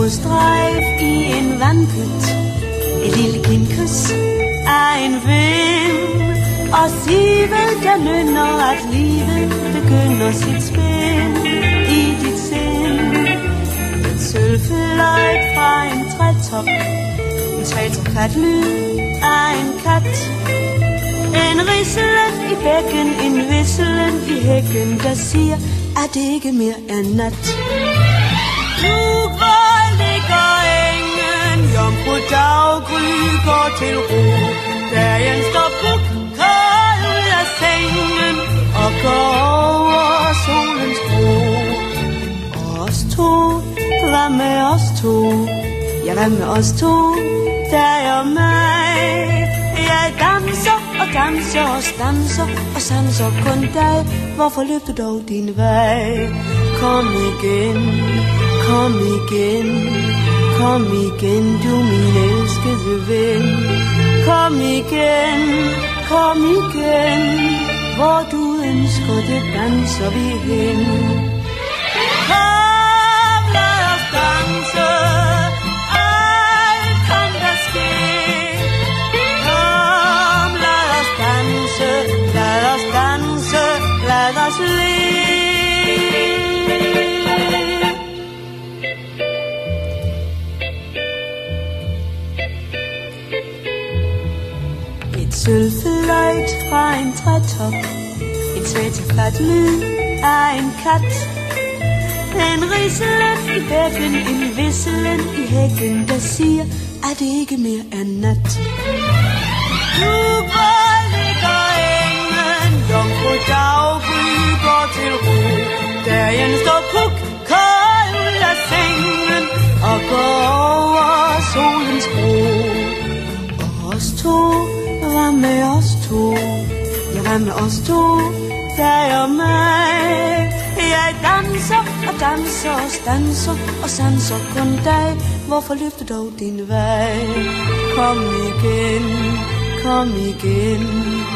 på strejf i en vandpyt. Et lille kindkys af en vind. Og Sivel, der nynner, at livet begynder sit spil i dit sind. Et sølvfløjt fra en trætop. En trætokat lyd af en kat. En rislen i bækken, en visselen i hækken, der siger, at det ikke mere er nat. Nu hvor ligger engen, jomfru daggry går til ro. Dagen står puk, kold ud af sengen og går over solens bro. Og os to, hvad med os to? Ja, hvad med os to? Dig og mig. Jeg danser og danser og stanser og sanser kun dig. Hvorfor løb du dog din vej? Kom igen, kom igen, kom igen, du min elskede ven. Kom igen, kom igen, hvor du ønsker det danser vi hen. Kom, lad os danse, alt kan der ske. Kom, lad os danse, lad os danse, lad os leve. Sølvfløjt fra en trætop. En tvæteflat lyd af en kat. En rislen i bækken, en visselen i hækken, der siger, at det ikke mere er nat. Nu hvor ligger engen, jomfru daggry går til ro. Dagen står puk, kold ud af sengen og går over solens bro. Og os to, hvad med os to? Ja, hvad med os to? Dig og mig. Jeg danser og danser og stanser og sanser kun dig. Hvorfor løb du dog din vej? Kom igen, kom igen,